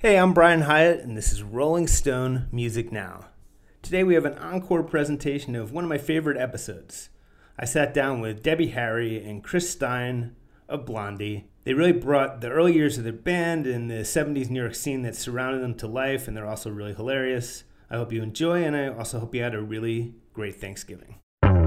Hey, I'm Brian Hyatt, and this is Rolling Stone Music Now. Today we have an encore presentation of one of my favorite episodes. I sat down with Debbie Harry and Chris Stein of Blondie. They really brought the early years of their band and the 70s New York scene that surrounded them to life, and they're also really hilarious. I hope you enjoy, and I also hope you had a really great Thanksgiving.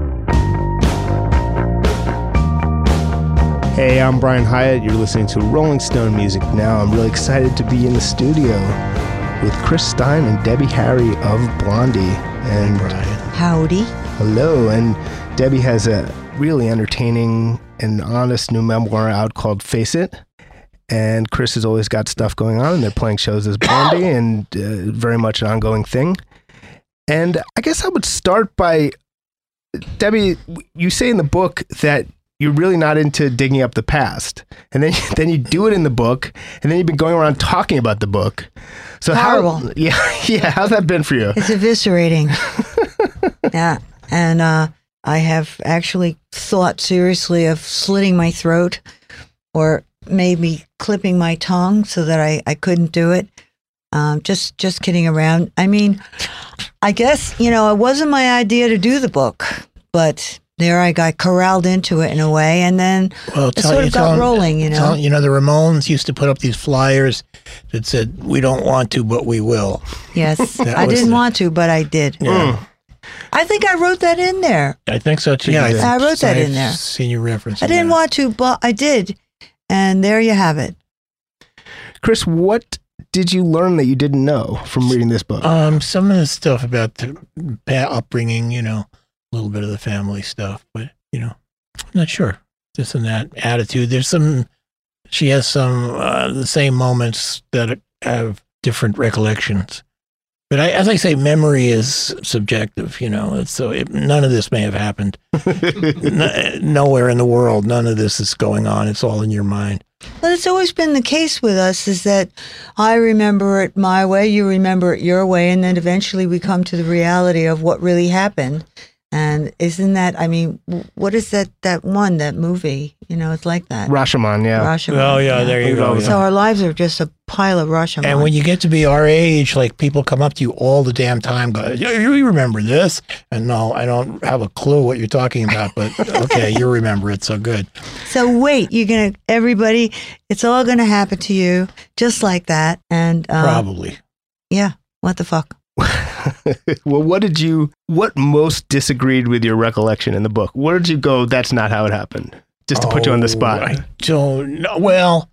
Hey, I'm Brian Hyatt. You're listening to Rolling Stone Music Now. I'm really excited to be in the studio with Chris Stein and Debbie Harry of Blondie. And hey, Brian. Howdy. Hello. And Debbie has a really entertaining and honest new memoir out called Face It. And Chris has always got stuff going on, and they're playing shows as Blondie, and very much an ongoing thing. And I guess I would start by, Debbie, you say in the book that you're really not into digging up the past. And then you do it in the book, and then you've been going around talking about the book. So horrible. How's that been for you? It's eviscerating. Yeah. And I have actually thought seriously of slitting my throat or maybe clipping my tongue so that I couldn't do it. Just kidding around. I mean, I guess, it wasn't my idea to do the book, but there I got corralled into it in a way, and then it sort of got rolling, the Ramones used to put up these flyers that said, "We don't want to, but we will." Yes, I didn't want to, but I did. Yeah. I think I wrote that in there. I think so too. Yeah, I wrote that in there. I've seen your reference. I didn't want to, but I did, and there you have it. Chris, what did you learn that you didn't know from reading this book? Some of the stuff about the upbringing, a little bit of the family stuff, but, I'm not sure. This and that attitude. She has some, the same moments that have different recollections. But as I say, memory is subjective, none of this may have happened. Nowhere in the world, none of this is going on. It's all in your mind. Well, it's always been the case with us is that I remember it my way, you remember it your way, and then eventually we come to the reality of what really happened. And isn't that, what is that movie? It's like that. Rashomon, yeah. Rashomon, oh, yeah, there you go. So our lives are just a pile of Rashomon. And when you get to be our age, like people come up to you all the damn time, go, you remember this? And no, I don't have a clue what you're talking about, but okay, you remember it, so good. So wait, everybody, it's all going to happen to you just like that. And probably. Yeah, what the fuck? Well, what most disagreed with your recollection in the book? Where did you go, that's not how it happened? Just to put you on the spot. I don't know. Well,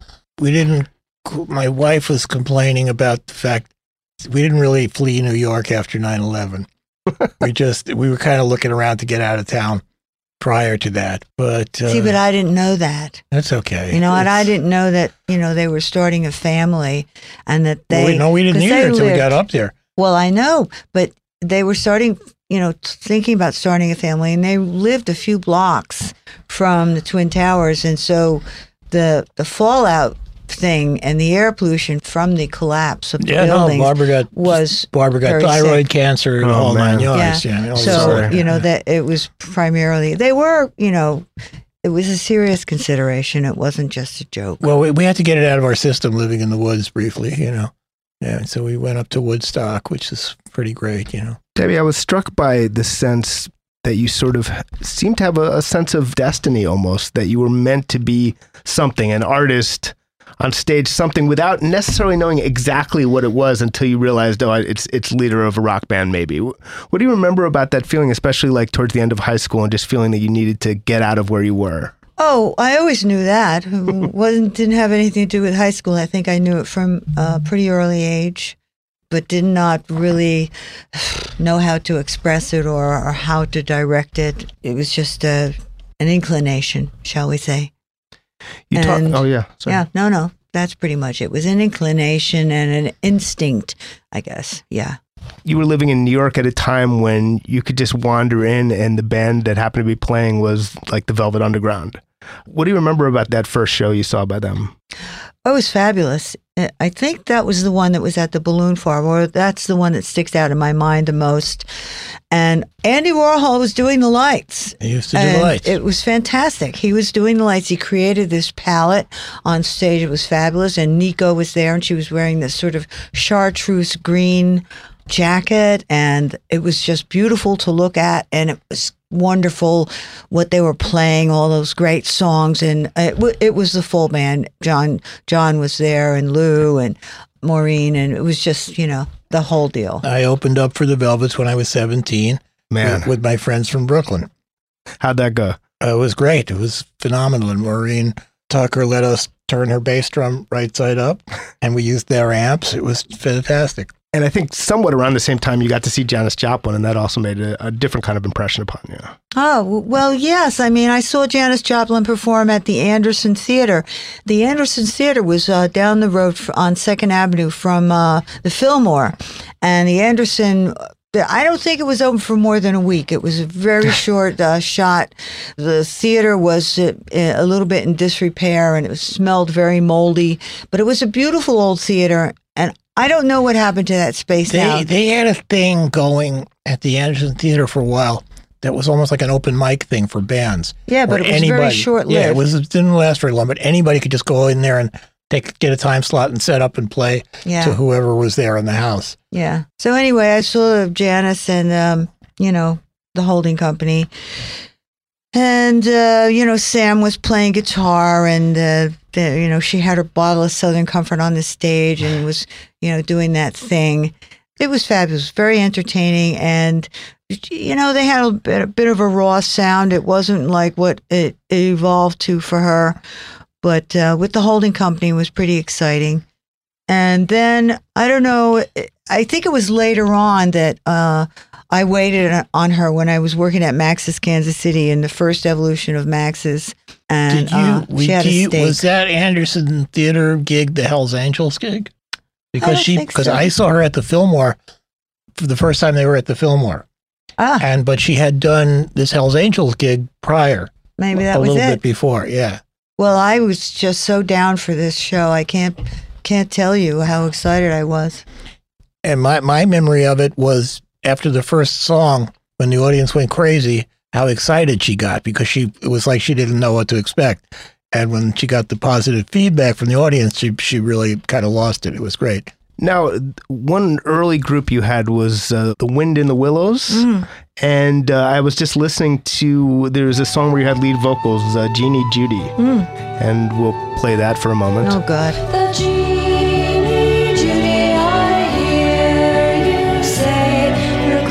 my wife was complaining about the fact we didn't really flee New York after 9/11. We were kind of looking around to get out of town prior to that. But see, but I didn't know that. That's okay. And I didn't know that, they were starting a family and that they... No, we didn't either until we got up there. Well, I know, but they were starting, thinking about starting a family, and they lived a few blocks from the Twin Towers. And so the fallout thing and the air pollution from the collapse of the buildings Barbara got thyroid cancer and all 9 yards. Yeah. So, that it was primarily, they were, it was a serious consideration. It wasn't just a joke. Well, we had to get it out of our system living in the woods briefly, Yeah, so we went up to Woodstock, which is pretty great, Debbie, I was struck by the sense that you sort of seemed to have a sense of destiny almost, that you were meant to be something, an artist on stage, something without necessarily knowing exactly what it was until you realized, it's leader of a rock band maybe. What do you remember about that feeling, especially like towards the end of high school and just feeling that you needed to get out of where you were? Oh, I always knew that. Didn't have anything to do with high school. I think I knew it from a pretty early age, but did not really know how to express it or how to direct it. It was just an inclination, shall we say. Oh, yeah. Sorry. Yeah, no. That's pretty much it. It was an inclination and an instinct, I guess. Yeah. You were living in New York at a time when you could just wander in and the band that happened to be playing was like the Velvet Underground. What do you remember about that first show you saw by them? it was fabulous. I think that was the one that was at the Balloon Farm, or that's the one that sticks out in my mind the most. And Andy Warhol was doing the lights. He used to do the lights. It was fantastic. He was doing the lights. He created this palette on stage. It was fabulous. And Nico was there, and she was wearing this sort of chartreuse green jacket, and it was just beautiful to look at, and it was wonderful what they were playing, all those great songs, and it was the full band. John was there, and Lou and Maureen, and it was just, the whole deal. I opened up for the Velvets when I was 17. Man. With my friends from Brooklyn. How'd that go? It was great. It was phenomenal. And Maureen Tucker let us turn her bass drum right side up, and we used their amps. It was fantastic. And I think somewhat around the same time you got to see Janis Joplin, and that also made a different kind of impression upon you. Oh, well, yes. I mean, I saw Janis Joplin perform at the Anderson Theater. The Anderson Theater was down the road on 2nd Avenue from the Fillmore. And the Anderson, I don't think it was open for more than a week. It was a very short shot. The theater was a little bit in disrepair, and it smelled very moldy. But it was a beautiful old theater, and I don't know what happened to that space now. They had a thing going at the Anderson Theater for a while that was almost like an open mic thing for bands. Yeah, but it was very short-lived. Yeah, it didn't last very long, but anybody could just go in there and get a time slot and set up and play to whoever was there in the house. Yeah. So anyway, I saw Janis and, the holding company. And, Sam was playing guitar, and, she had her bottle of Southern Comfort on the stage and was, doing that thing. It was fabulous, very entertaining. And, they had a bit of a raw sound. It wasn't like what it evolved to for her. But with the holding company, it was pretty exciting. And then, I don't know, I think it was later on that I waited on her when I was working at Max's Kansas City in the first evolution of Max's. And she had a stake. Was that Anderson Theater gig the Hells Angels gig? Because I saw her at the Fillmore for the first time they were at the Fillmore. But she had done this Hells Angels gig prior. Maybe that was it. A little bit before, yeah. Well, I was just so down for this show. I can't tell you how excited I was. And my memory of it was after the first song, when the audience went crazy, how excited she got, because it was like she didn't know what to expect. And when she got the positive feedback from the audience, she really kind of lost it. It was great. Now, one early group you had was The Wind in the Willows. Mm. And I was just listening to, there's a song where you had lead vocals, Jeannie Judy. Mm. And we'll play that for a moment. Oh, God. The Jeannie Judy, I hear you say, you're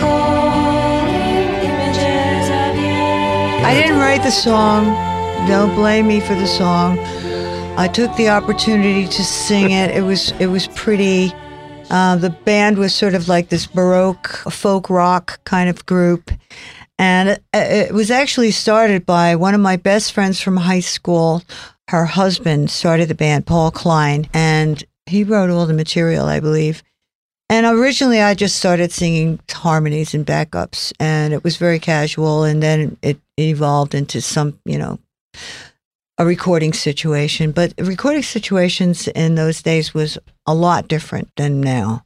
calling images of you. I didn't write the song. Don't blame me for the song. I took the opportunity to sing it. It was pretty. The band was sort of like this Baroque folk rock kind of group. And it was actually started by one of my best friends from high school. Her husband started the band, Paul Klein, and he wrote all the material, I believe. And originally I just started singing harmonies and backups, and it was very casual. And then it evolved into some, a recording situation. But recording situations in those days was a lot different than now.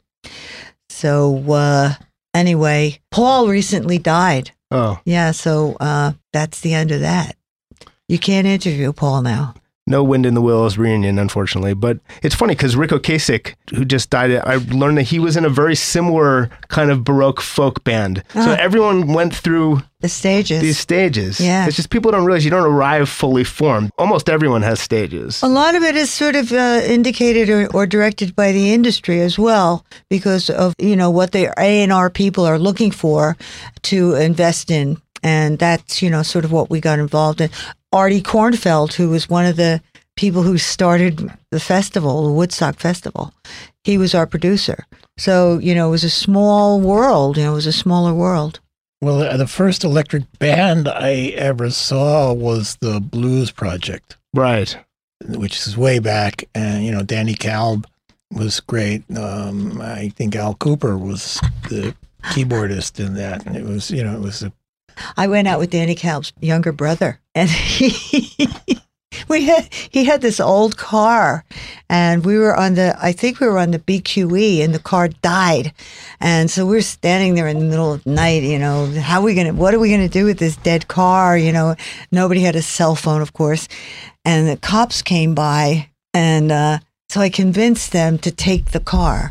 So anyway, Paul recently died. Oh. Yeah, so that's the end of that. You can't interview Paul now. No Wind in the Willows reunion, unfortunately. But it's funny because Ric Ocasek, who just died, I learned that he was in a very similar kind of Baroque folk band. So everyone went through these stages. Yeah. It's just people don't realize you don't arrive fully formed. Almost everyone has stages. A lot of it is sort of indicated or directed by the industry as well, because of, what the A&R people are looking for to invest in. And that's, sort of what we got involved in. Artie Kornfeld, who was one of the people who started the festival, the Woodstock Festival, he was our producer. So, it was a small world. It was a smaller world. Well, the first electric band I ever saw was the Blues Project. Right. Which is way back. And, Danny Kalb was great. I think Al Cooper was the keyboardist in that. And it was a... I went out with Danny Kalb's younger brother, and He had this old car, and I think we were on the BQE, and the car died. And so we're standing there in the middle of the night, what are we going to do with this dead car? Nobody had a cell phone, of course. And the cops came by, and so I convinced them to take the car.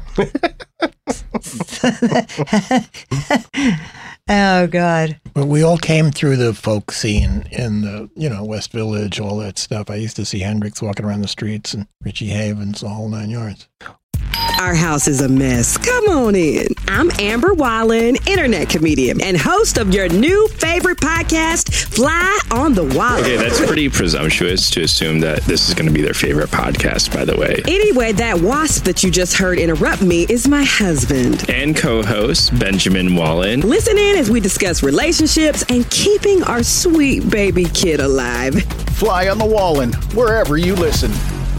Oh, God. But we all came through the folk scene in the, West Village, all that stuff. I used to see Hendrix walking around the streets and Richie Havens, the whole 9 yards. Our house is a mess. Come on in. I'm Amber Wallen, internet comedian and host of your new favorite podcast, Fly on the Wall. Okay, that's pretty presumptuous to assume that this is going to be their favorite podcast, by the way. Anyway, that wasp that you just heard interrupt me is my husband. And co-host, Benjamin Wallen. Listen in as we discuss relationships and keeping our sweet baby kid alive. Fly on the Wallen, wherever you listen.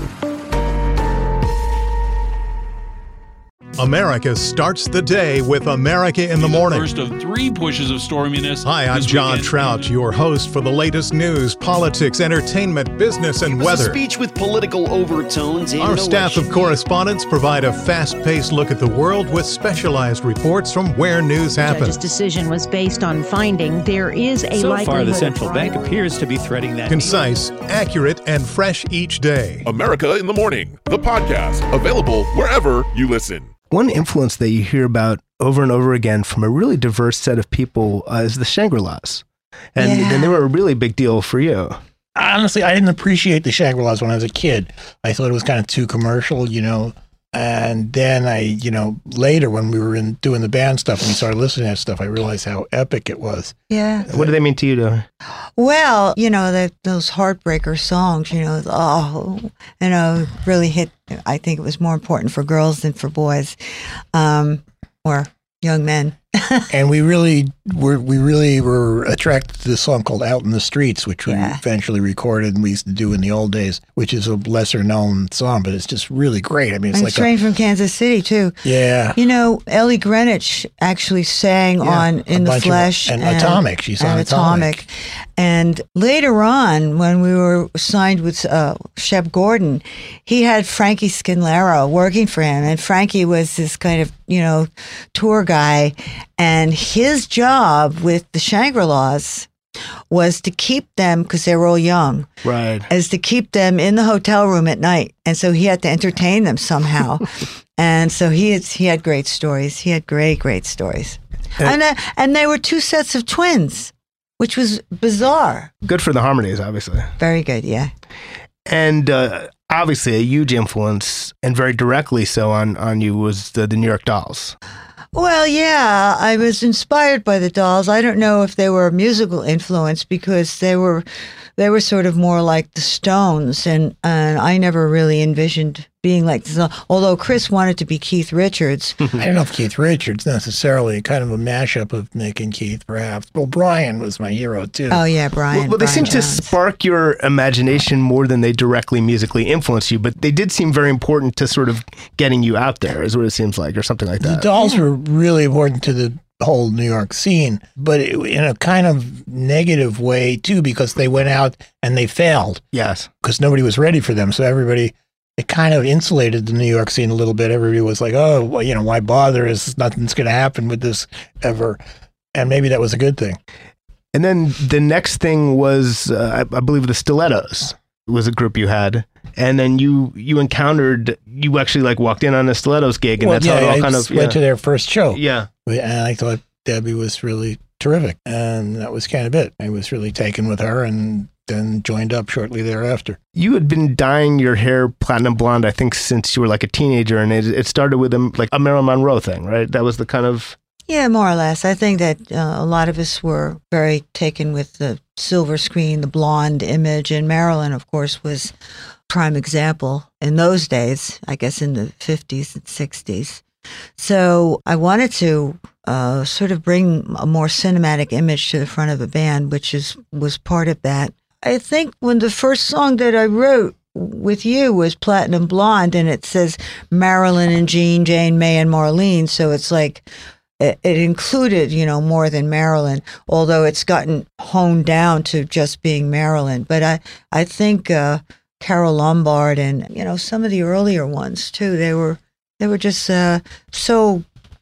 America starts the day with America in the Morning. First of 3 pushes of storminess. Hi, I'm John Trout, your host for the latest news, politics, entertainment, business, and weather. A speech with political overtones. Our staff of correspondents provide a fast-paced look at the world with specialized reports from where news happens. The judge's decision was based on finding there is a likelihood. So far, the central bank appears to be threading that. Concise, accurate, and fresh each day. America in the Morning, the podcast, available wherever you listen. One influence that you hear about over and over again from a really diverse set of people is the Shangri-Las. And they were a really big deal for you. Honestly, I didn't appreciate the Shangri-Las when I was a kid. I thought it was kind of too commercial, And then later when we were doing the band stuff and we started listening to that stuff, I realized how epic it was. Yeah. What do they mean to you, Dory? Well, those heartbreaker songs, really hit. I think it was more important for girls than for boys, or young men. And we really were attracted to this song called Out in the Streets, which we eventually recorded and we used to do in the old days, which is a lesser known song, but it's just really great. I mean, it's like Train from Kansas City too. Yeah. Ellie Greenwich actually sang on In the Flesh and Atomic. She's on Atomic. And later on, when we were signed with Shep Gordon, he had Frankie Scanlaro working for him. And Frankie was this kind of, tour guy. And his job with the Shangri-Las was to keep them, because they were all young, right? As to keep them in the hotel room at night. And so he had to entertain them somehow. And so he had great stories. He had great stories. And they were 2 sets of twins, which was bizarre. Good for the harmonies, obviously. Very good, yeah. And obviously a huge influence, and very directly so on you, was the New York Dolls. Well, yeah, I was inspired by the Dolls. I don't know if they were a musical influence because they were sort of more like the Stones, and I never really envisioned being like this. Although Chris wanted to be Keith Richards. I don't know if Keith Richards necessarily, kind of a mashup of Nick and Keith, perhaps. Well, Brian was my hero too. Oh yeah, Brian. Well, they seem Jones. to spark your imagination more than they directly musically influence you, but they did seem very important to sort of getting you out there, is what it seems like, or something like that. The Dolls were really important to the whole New York scene, but in a kind of negative way too, because they went out and they failed. Yes. Because nobody was ready for them. So it kind of insulated the New York scene a little bit. Everybody was like, oh, well, why bother? Nothing's going to happen with this ever. And maybe that was a good thing. And then the next thing was, I believe, the Stilettos was a group you had. And then you actually walked in on a Stilettos gig, and that's how it all kind of went to their first show. Yeah. And I thought Debbie was really terrific. And that was kind of it. I was really taken with her and then joined up shortly thereafter. You had been dyeing your hair platinum blonde, I think, since you were like a teenager, and it started with a Marilyn Monroe thing, right? That was the kind of... Yeah, more or less. I think that a lot of us were very taken with the silver screen, the blonde image, and Marilyn, of course, was prime example in those days, I guess in the 50s and 60s. So I wanted to sort of bring a more cinematic image to the front of the band, which was part of that. I think when the first song that I wrote with you was Platinum Blonde, and it says Marilyn and Jean, Jane, May, and Marlene, so it's like it included, more than Marilyn, although it's gotten honed down to just being Marilyn. But I think Carol Lombard and, some of the earlier ones too, they were just so,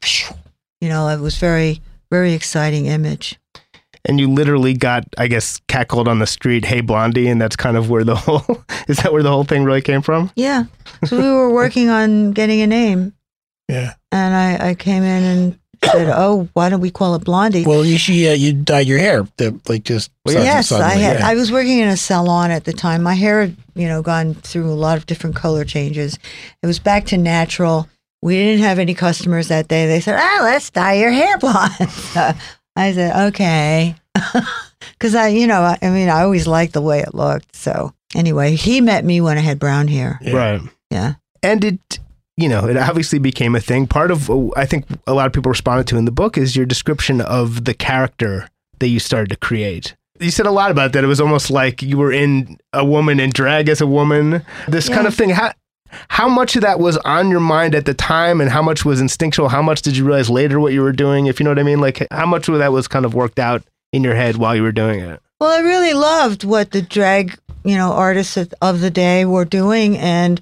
it was very, very exciting image. And you literally got, I guess, catcalled on the street, "Hey, Blondie," and that's kind of where is that where the whole thing really came from? Yeah. So we were working on getting a name. Yeah. And I came in and said, "Oh, why don't we call it Blondie?" Well, you dyed your hair, just yes, suddenly, I was working in a salon at the time. My hair had, gone through a lot of different color changes. It was back to natural. We didn't have any customers that day. They said, let's dye your hair blonde. So I said, okay. Because I always liked the way it looked. So anyway, he met me when I had brown hair. Yeah. Right. Yeah. And it obviously became a thing. Part of, I think a lot of people responded to in the book is your description of the character that you started to create. You said a lot about that. It was almost like you were in a woman in drag as a woman, this kind of thing. How much of that was on your mind at the time and how much was instinctual? How much did you realize later what you were doing? If you know what I mean? Like how much of that was kind of worked out in your head while you were doing it? Well, I really loved what the drag, artists of the day were doing and,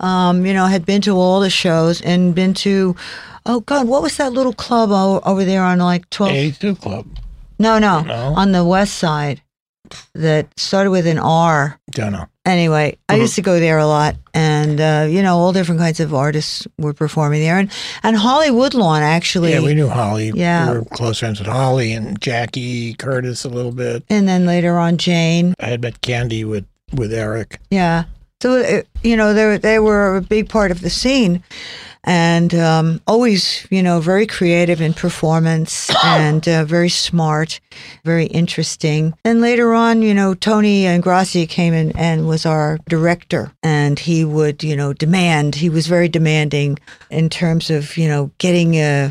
had been to all the shows and been to, oh God, what was that little club over there on like 12th? 82 Club. No, on the west side that started with an R. Don't know. Anyway, I used to go there a lot and, all different kinds of artists were performing there. And Holly Woodlawn, actually. Yeah, we knew Holly. Yeah. We were close friends with Holly and Jackie Curtis a little bit. And then later on, Jane. I had met Candy with Eric. Yeah. So, they were a big part of the scene. And always, very creative in performance and very smart, very interesting. And later on, Tony Ingrassia came in and was our director. And he would, demand. He was very demanding in terms of, getting a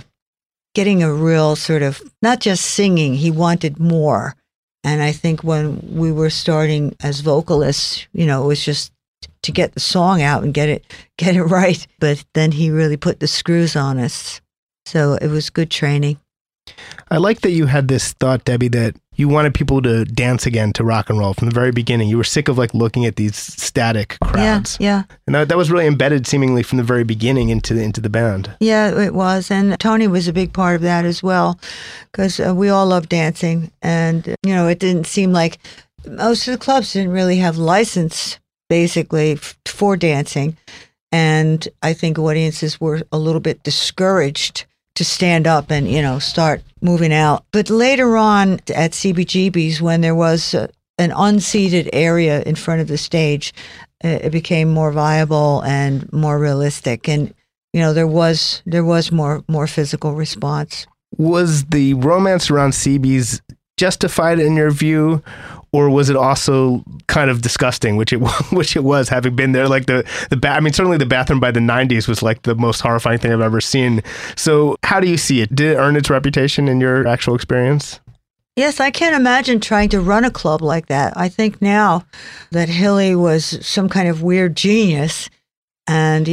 real sort of, not just singing, he wanted more. And I think when we were starting as vocalists, it was just to get the song out and get it right. But then he really put the screws on us. So it was good training. I like that you had this thought, Debbie, that you wanted people to dance again to rock and roll from the very beginning. You were sick of looking at these static crowds. Yeah. And that was really embedded seemingly from the very beginning into the band. Yeah, it was. And Tony was a big part of that as well, because we all love dancing. And, it didn't seem like most of the clubs didn't really have license basically for dancing. And I think audiences were a little bit discouraged to stand up and, start moving out. But later on at CBGB's, when there was an unseated area in front of the stage, it became more viable and more realistic. And, there was more physical response. Was the romance around CB's justified in your view, or was it also kind of disgusting, which it was, having been there? Like certainly the bathroom by the 90s was like the most horrifying thing I've ever seen. So how do you see it? Did it earn its reputation in your actual experience? Yes, I can't imagine trying to run a club like that. I think now that Hilly was some kind of weird genius, and,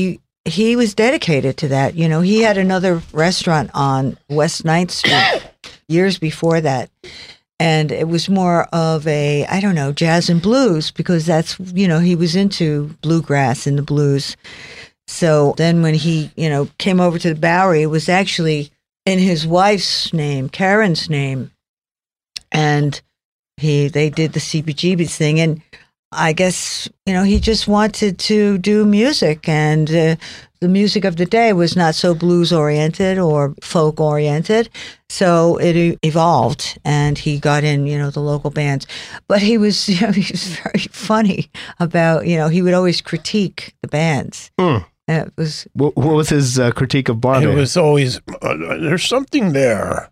he was dedicated to that. He had another restaurant on West 9th Street years before that. And it was more of a, jazz and blues, because that's, he was into bluegrass and the blues. So then when he, came over to the Bowery, it was actually in his wife's name, Karen's name. And they did the CBGB's thing. And I guess, he just wanted to do music, and the music of the day was not so blues oriented or folk oriented. So it evolved, and he got in, the local bands. But he was, he was very funny about, he would always critique the bands. It was. What was his critique of Blondie? It was always, there's something there.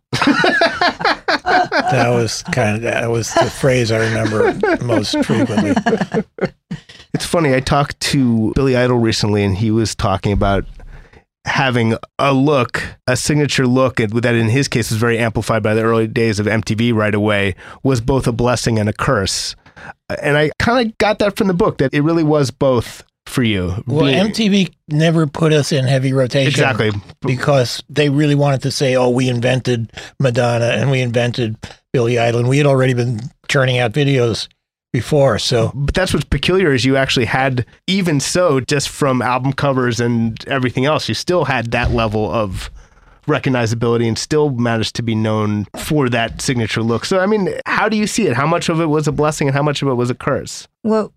That was the phrase I remember most frequently. It's funny. I talked to Billy Idol recently, and he was talking about having a signature look that in his case was very amplified by the early days of MTV right away, was both a blessing and a curse. And I kind of got that from the book, that it really was both for you? Well, MTV never put us in heavy rotation. Exactly. Because they really wanted to say, oh, we invented Madonna and we invented Billy Idol. We had already been churning out videos before, so. But that's what's peculiar is you actually had, even so, just from album covers and everything else, you still had that level of recognizability and still managed to be known for that signature look. So, I mean, how do you see it? How much of it was a blessing and how much of it was a curse? What?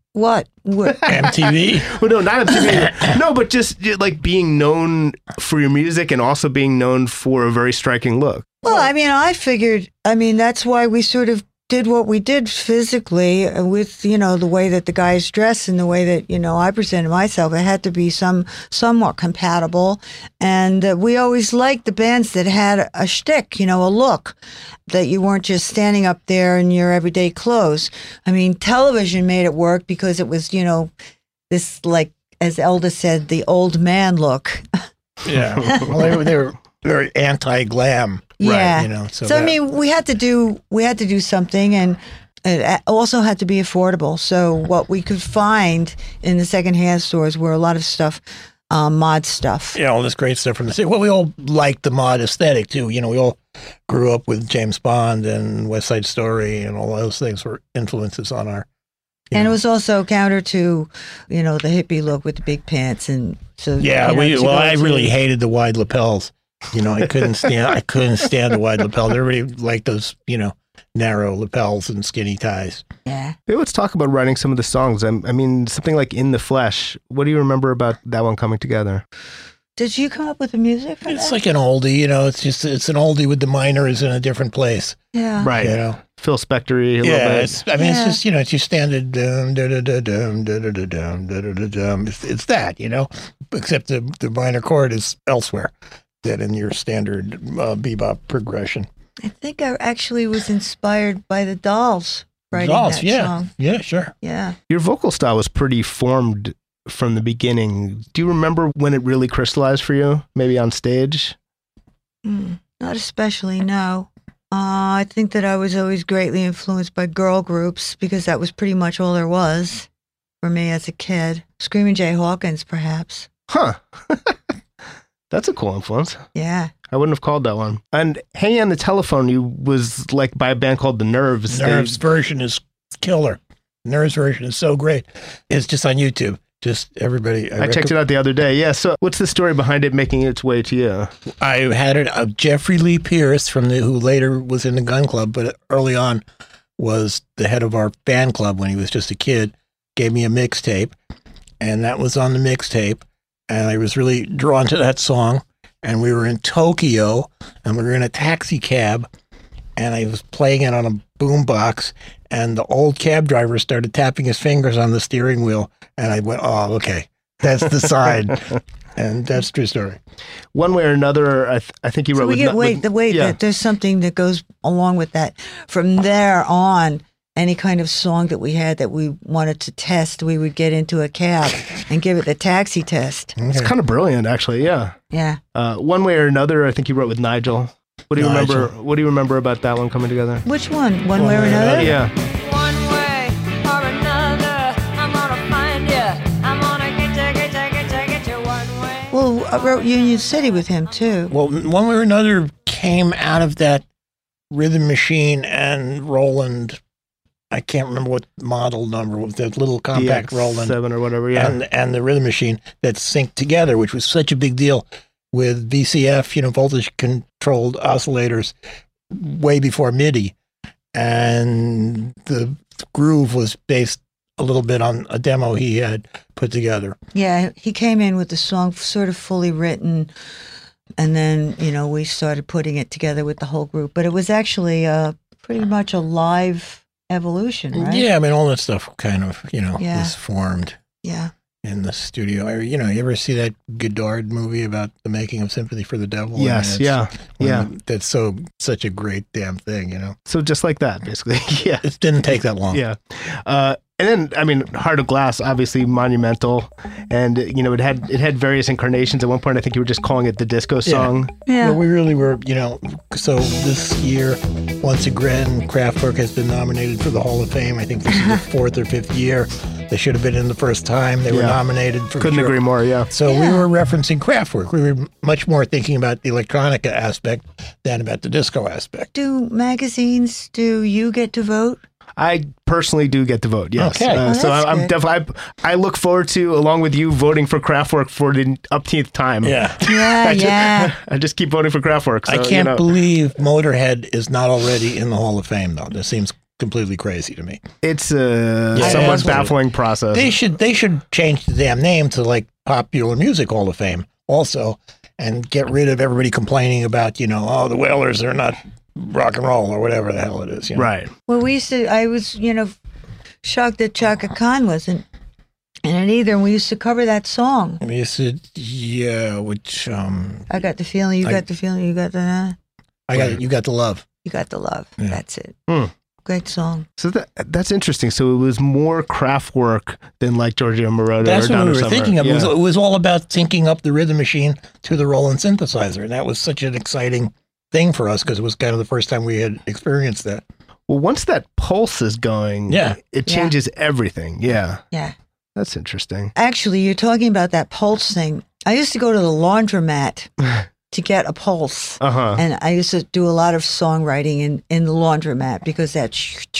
MTV? Well, no, not MTV. No, but just like being known for your music and also being known for a very striking look. Well, I mean, I figured, that's why we sort of did what we did physically with, the way that the guys dress and the way that, I presented myself. It had to be somewhat compatible. And we always liked the bands that had a shtick, a look, that you weren't just standing up there in your everyday clothes. I mean, television made it work because it was, this, like, as Elda said, the old man look. Yeah. Well, they were very anti-glam. Yeah. Right, so I mean, we had to do something, and it also had to be affordable. So what we could find in the secondhand stores were a lot of stuff, mod stuff. Yeah, all this great stuff from the city. Well, we all liked the mod aesthetic too. We all grew up with James Bond and West Side Story, and all those things were influences on our. And it was also counter to, the hippie look with the big pants, and so. Yeah, I really hated the wide lapels. I couldn't stand the wide lapels. Everybody liked those, narrow lapels and skinny ties. Yeah. Maybe let's talk about writing some of the songs. I mean, something like In the Flesh. What do you remember about that one coming together? Did you come up with the music for It's that? like an oldie, it's an oldie with the minors in a different place. Yeah. Right. Phil Spector-y a little bit. It's just, it's your standard dum da da da dum da da da dum da da da dum. It's that, except the minor chord is elsewhere than in your standard bebop progression. I think I actually was inspired by the Dolls writing that song. Yeah, sure. Yeah. Your vocal style was pretty formed from the beginning. Do you remember when it really crystallized for you? Maybe on stage? Not especially, no. I think that I was always greatly influenced by girl groups because that was pretty much all there was for me as a kid. Screaming Jay Hawkins, perhaps. Huh. That's a cool influence. Yeah. I wouldn't have called that one. And Hanging on the Telephone, you was like by a band called The Nerves. Nerves version is killer. Nerves version is so great. It's just on YouTube. Just everybody. I checked it out the other day. Yeah. So what's the story behind it making its way to you? I had it of Jeffrey Lee Pierce who later was in the Gun Club, but early on was the head of our fan club when he was just a kid, gave me a mixtape, and that was on the mixtape. And I was really drawn to that song. And we were in Tokyo, and we were in a taxi cab, and I was playing it on a boombox, and the old cab driver started tapping his fingers on the steering wheel, and I went, oh, okay, that's the sign. And that's a true story. One way or another, I think you wrote. That there's something that goes along with that. From there on, any kind of song that we had that we wanted to test, we would get into a cab and give it the taxi test. It's kind of brilliant, actually. Yeah. Yeah. One way or another, I think you wrote with Nigel. What do you remember? What do you remember about that one coming together? Which one? One way or another? Yeah. One way or another, I'm gonna find you. I'm gonna get you one way. Well, I wrote Union City with him too. Well, One Way or Another came out of that Rhythm Machine and Roland. I can't remember what model number was that little compact Roland 7 or whatever. Yeah. And the Rhythm Machine that synced together, which was such a big deal with VCF, voltage controlled oscillators way before MIDI. And the groove was based a little bit on a demo he had put together. Yeah, he came in with the song sort of fully written, and then, we started putting it together with the whole group. But it was actually pretty much a live evolution, right? Yeah, I mean, all that stuff kind of, was formed. Yeah. In the studio. You ever see that Godard movie about the making of Sympathy for the Devil? Yes, yeah. That's such a great damn thing, So just like that, basically. Yeah. It didn't take that long. Yeah. And then, I mean, Heart of Glass, obviously monumental. And, it had various incarnations. At one point, I think you were just calling it the disco song. Yeah. Well, we really were, so this year, once again, Kraftwerk has been nominated for the Hall of Fame. I think this is the 4th or 5th year. They should have been in the first time. They were nominated for Couldn't agree more, yeah. So we were referencing Kraftwerk. We were much more thinking about the electronica aspect than about the disco aspect. Do you get to vote? I personally do get to vote, yes. Okay. So I'm definitely, I look forward to, along with you, voting for Kraftwerk for the upteenth time. Yeah. I just keep voting for Kraftwerk. So, I can't believe Motorhead is not already in the Hall of Fame, though. This seems completely crazy to me. It's a somewhat baffling process. They should change the damn name to like Popular Music Hall of Fame also, and get rid of everybody complaining about, the Wailers are not rock and roll or whatever the hell it is. Right. Well, I was, shocked that Chaka Khan wasn't in it either. And we used to cover that song. We used to, which, I got the feeling, you got the feeling, you got the, you got the love. You got the love. Yeah. That's it. Great song. So that's interesting. So it was more Kraftwerk than like Giorgio Moroder. That's or what Donna we were Summer. thinking of. It was all about syncing up the rhythm machine to the Roland synthesizer. And that was such an exciting thing for us because it was kind of the first time we had experienced that. Well, once that pulse is going, it changes everything. Yeah. Yeah. That's interesting. Actually, you're talking about that pulse thing. I used to go to the laundromat to get a pulse. And I used to do a lot of songwriting in the laundromat because that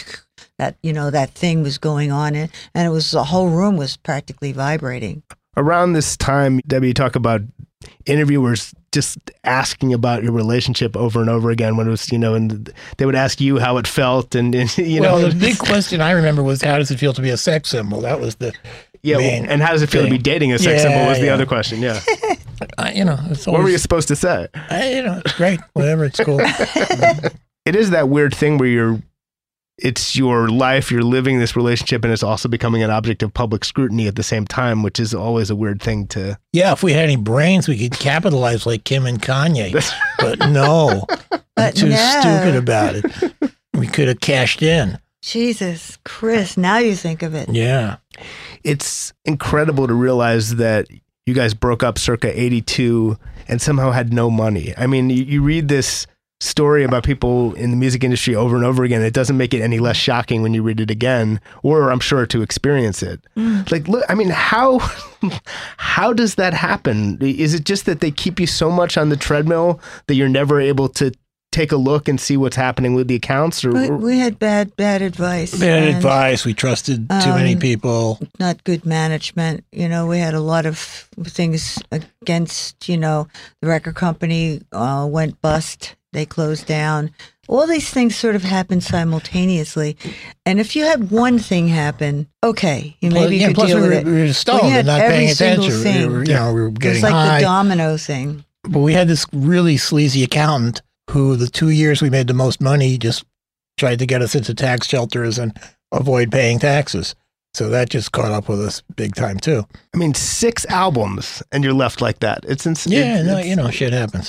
thing was going on and it was, the whole room was practically vibrating. Around this time, Debbie, you talk about interviewers just asking about your relationship over and over again when it was, and they would ask you how it felt and Well, the big question I remember was, how does it feel to be a sex symbol? That was the main and how does it feel to be dating a sex symbol was the other question, it's always, what were you supposed to say? It's great, whatever, it's cool. It is that weird thing where it's your life, you're living this relationship, and it's also becoming an object of public scrutiny at the same time, which is always a weird thing to... Yeah, if we had any brains, we could capitalize like Kim and Kanye. But no, I'm too stupid about it. We could have cashed in. Jesus, Chris, now you think of it. Yeah. It's incredible to realize that you guys broke up circa 82 and somehow had no money. I mean, you read this story about people in the music industry over and over again. It doesn't make it any less shocking when you read it again, or I'm sure to experience it. Like, look, I mean, how does that happen? Is it just that they keep you so much on the treadmill that you're never able to take a look and see what's happening with the accounts? Or we had bad advice. Bad advice. We trusted too many people. Not good management. We had a lot of things against, the record company went bust. They closed down. All these things sort of happen simultaneously. And if you had one thing happen, okay, you maybe could deal with it. We were stoned and not paying attention. We were getting it's like high. The domino thing. But we had this really sleazy accountant who the 2 years we made the most money just tried to get us into tax shelters and avoid paying taxes. So that just caught up with us big time too. I mean, 6 albums and you're left like that. It's insane. Yeah, shit happens.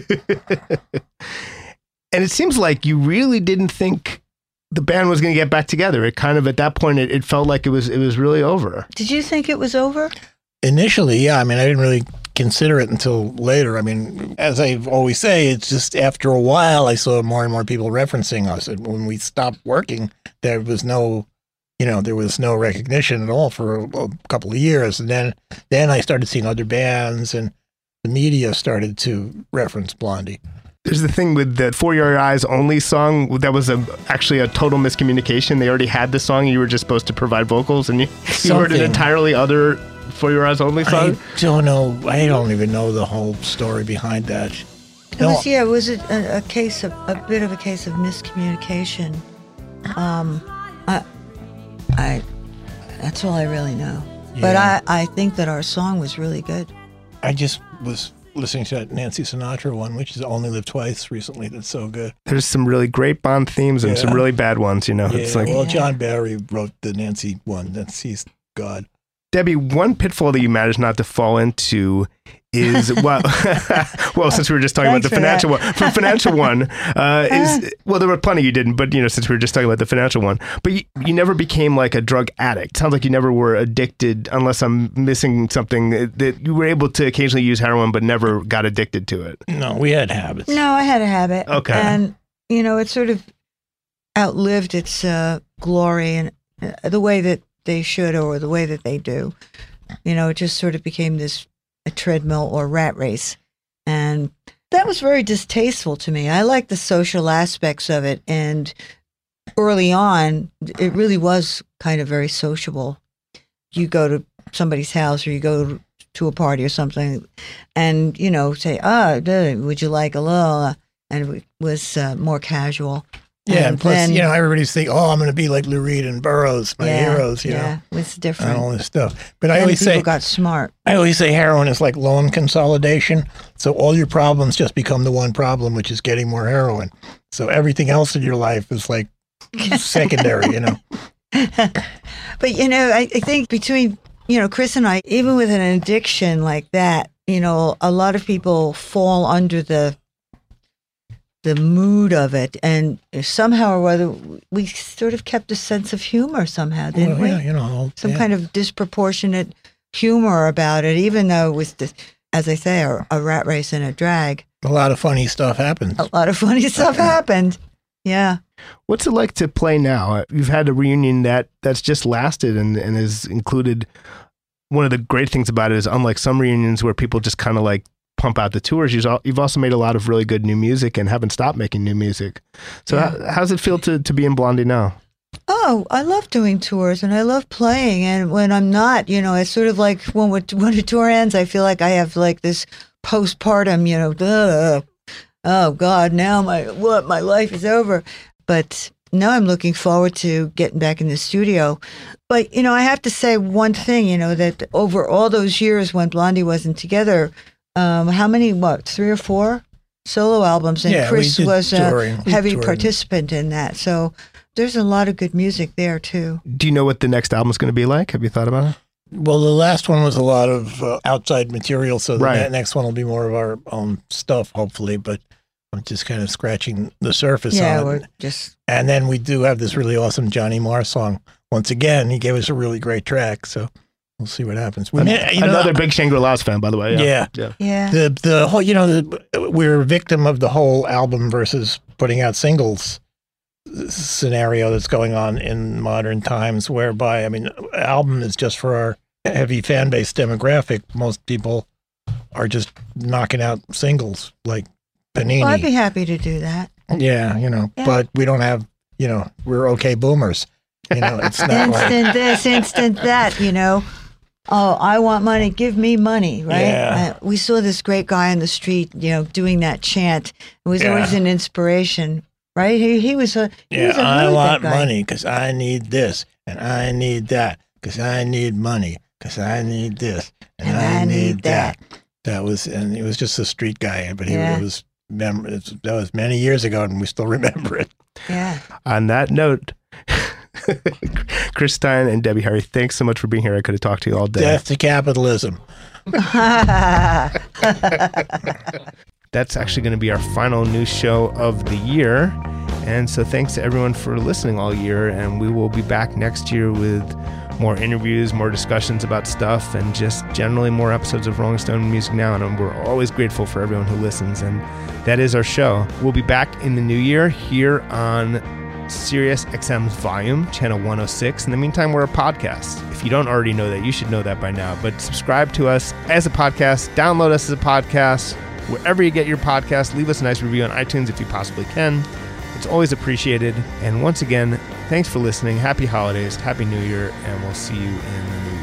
And it seems like you really didn't think the band was going to get back together. It kind of, at that point, it felt like it was really over. Did you think it was over? Initially, yeah. I mean, I didn't really consider it until later. I mean, as I always say, it's just after a while I saw more and more people referencing us. And when we stopped working, there was no recognition at all for a couple of years. And then I started seeing other bands and the media started to reference Blondie. There's the thing with the For Your Eyes Only song. That was actually a total miscommunication. They already had the song. You were just supposed to provide vocals and you heard an entirely other For Your Eyes Only song. I don't know. I don't even know the whole story behind that. It was a bit of a case of miscommunication. That's all I really know. Yeah. But I think that our song was really good. I just was listening to that Nancy Sinatra one, which is Only Live Twice recently. That's so good. There's some really great Bond themes and some really bad ones, It's like, John Barry wrote the Nancy one. He's God. Debbie, one pitfall that you managed not to fall into is since we were just talking about the financial one, for financial one there were plenty you didn't, but since we were just talking about the financial one, but you never became like a drug addict. Sounds like you never were addicted, unless I'm missing something, that you were able to occasionally use heroin but never got addicted to it. No, we had habits. No, I had a habit. Okay. And it sort of outlived its glory, and the way that they should or the way that they do. You know, it just sort of became a treadmill or rat race. And that was very distasteful to me. I like the social aspects of it. And early on, it really was kind of very sociable. You go to somebody's house or you go to a party or something and, you know, say, would you like a little? And it was more casual. Yeah, and plus, then, you know, everybody's thinking, I'm going to be like Lou Reed and Burroughs, my heroes, you know. Yeah, it's different. And all this stuff. But I always say, people got smart. I always say heroin is like loan consolidation. So all your problems just become the one problem, which is getting more heroin. So everything else in your life is like secondary, you know. But, you know, I think between, you know, Chris and I, even with an addiction like that, you know, a lot of people fall under the mood of it, and somehow or other we sort of kept a sense of humor somehow, didn't we? Yeah, you know, some kind of disproportionate humor about it, even though it was, as I say, a rat race and a drag. A lot of funny stuff happened. Happened. Yeah. What's it like to play now? You've had a reunion that's just lasted and has included. One of the great things about it is, unlike some reunions where people just kind of like pump out the tours, you've also made a lot of really good new music and haven't stopped making new music. So how's it feel to be in Blondie now? Oh, I love doing tours and I love playing. And when I'm not, you know, it's sort of like when a tour ends, I feel like I have like this postpartum, you know, oh God, now my life is over. But now I'm looking forward to getting back in the studio. But, you know, I have to say one thing, you know, that over all those years when Blondie wasn't together, how many, 3 or 4 solo albums? And Chris was a heavy participant in that. So there's a lot of good music there, too. Do you know what the next album is going to be like? Have you thought about it? Well, the last one was a lot of outside material, so the next one will be more of our own stuff, hopefully. But I'm just kind of scratching the surface on it. And then we do have this really awesome Johnny Marr song. Once again, he gave us a really great track, so we'll see what happens. Another big Shangri-La's fan, by the way. Yeah. The whole, you know, we're a victim of the whole album versus putting out singles scenario that's going on in modern times, whereby, I mean, album is just for our heavy fan base demographic. Most people are just knocking out singles like Panini. Well, I'd be happy to do that. Yeah, you know, but we don't have, you know, we're okay boomers. You know, it's not instant this, instant that, you know. Oh, I want money, give me money, right? Yeah. We saw this great guy on the street, you know, doing that chant. It was always an inspiration, right? He was a I want money because I need this, and I need that because I need money because I need this, and I need that. That was, and he was just a street guy, but that was many years ago, and we still remember it. Yeah. On that note, Chris Stein and Debbie Harry, thanks so much for being here. I could have talked to you all day. Death to capitalism. That's actually going to be our final news show of the year. And so thanks to everyone for listening all year. And we will be back next year with more interviews, more discussions about stuff, and just generally more episodes of Rolling Stone Music Now. And we're always grateful for everyone who listens. And that is our show. We'll be back in the new year here on Sirius XM's Volume, channel 106. In the meantime, we're a podcast. If you don't already know that, you should know that by now. But subscribe to us as a podcast, download us as a podcast, wherever you get your podcast. Leave us a nice review on iTunes if you possibly can. It's always appreciated. And once again, thanks for listening. Happy holidays, Happy New Year, and we'll see you in the new year.